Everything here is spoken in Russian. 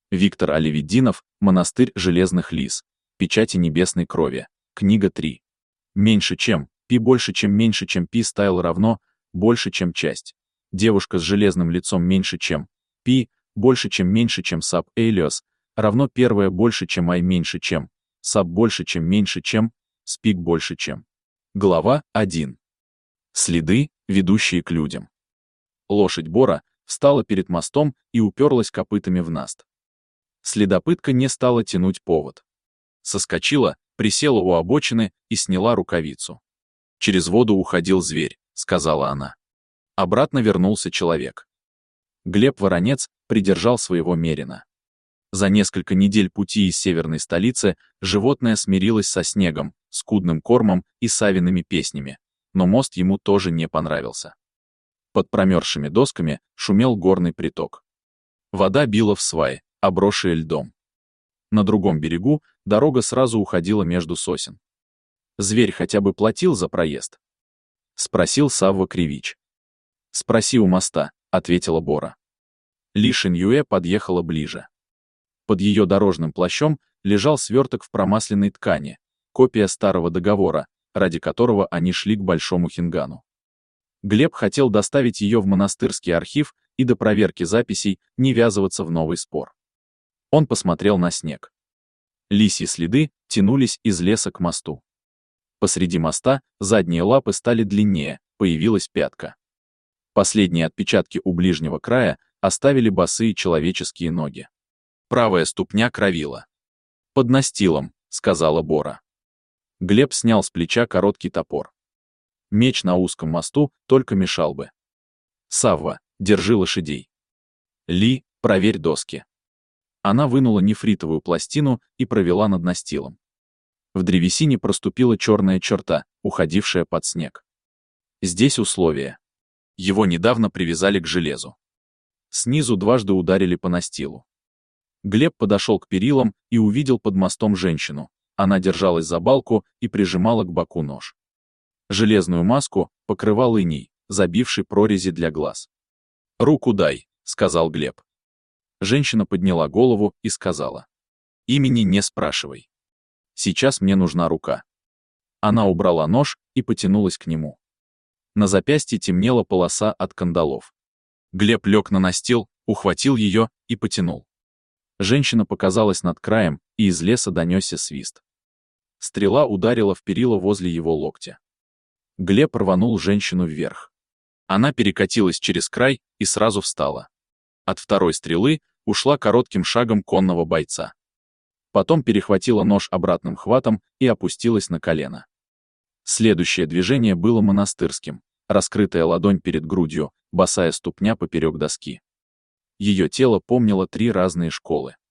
Виктор Оливиддинов, «Монастырь железных лис», «Печати небесной крови», книга 3. Меньше чем, π больше чем меньше чем π стайл равно, больше чем часть. Девушка с железным лицом меньше чем, π больше чем меньше чем саб Элиос, равно первое больше чем I меньше чем, саб больше чем меньше чем, спик больше чем. Глава 1. Следы, ведущие к людям. Лошадь Бора встала перед мостом и уперлась копытами в наст. Следопытка не стала тянуть повод. Соскочила, присела у обочины и сняла рукавицу. «Через воду уходил зверь», — сказала она. Обратно вернулся человек. Глеб Воронец придержал своего мерина. За несколько недель пути из северной столицы животное смирилось со снегом, скудным кормом и савиными песнями, но мост ему тоже не понравился. Под промерзшими досками шумел горный приток. Вода била в сваи, обросшие льдом. На другом берегу дорога сразу уходила между сосен. «Зверь хотя бы платил за проезд?» — спросил Савва Кривич. «Спроси у моста», — ответила Бора. Ли Шиньюэ подъехала ближе. Под ее дорожным плащом лежал сверток в промасленной ткани, копия старого договора, ради которого они шли к Большому Хингану. Глеб хотел доставить ее в монастырский архив и до проверки записей не ввязываться в новый спор. Он посмотрел на снег. Лисьи следы тянулись из леса к мосту. Посреди моста задние лапы стали длиннее, появилась пятка. Последние отпечатки у ближнего края оставили босые человеческие ноги. Правая ступня кровила. «Под настилом», — сказала Бора. Глеб снял с плеча короткий топор. Меч на узком мосту только мешал бы. «Савва, держи лошадей». «Ли, проверь доски». Она вынула нефритовую пластину и провела над настилом. В древесине проступила черная черта, уходившая под снег. Здесь условие. Его недавно привязали к железу. Снизу дважды ударили по настилу. Глеб подошел к перилам и увидел под мостом женщину. Она держалась за балку и прижимала к боку нож. Железную маску покрывал иней, забивший прорези для глаз. «Руку дай», — сказал Глеб. Женщина подняла голову и сказала: «Имени не спрашивай. Сейчас мне нужна рука». Она убрала нож и потянулась к нему. На запястье темнела полоса от кандалов. Глеб лег на настил, ухватил ее и потянул. Женщина показалась над краем, и из леса донесся свист. Стрела ударила в перила возле его локтя. Глеб рванул женщину вверх. Она перекатилась через край и сразу встала. От второй стрелы ушла коротким шагом конного бойца. Потом перехватила нож обратным хватом и опустилась на колено. Следующее движение было монастырским. Раскрытая ладонь перед грудью, босая ступня поперек доски. Ее тело помнило 3 разные школы.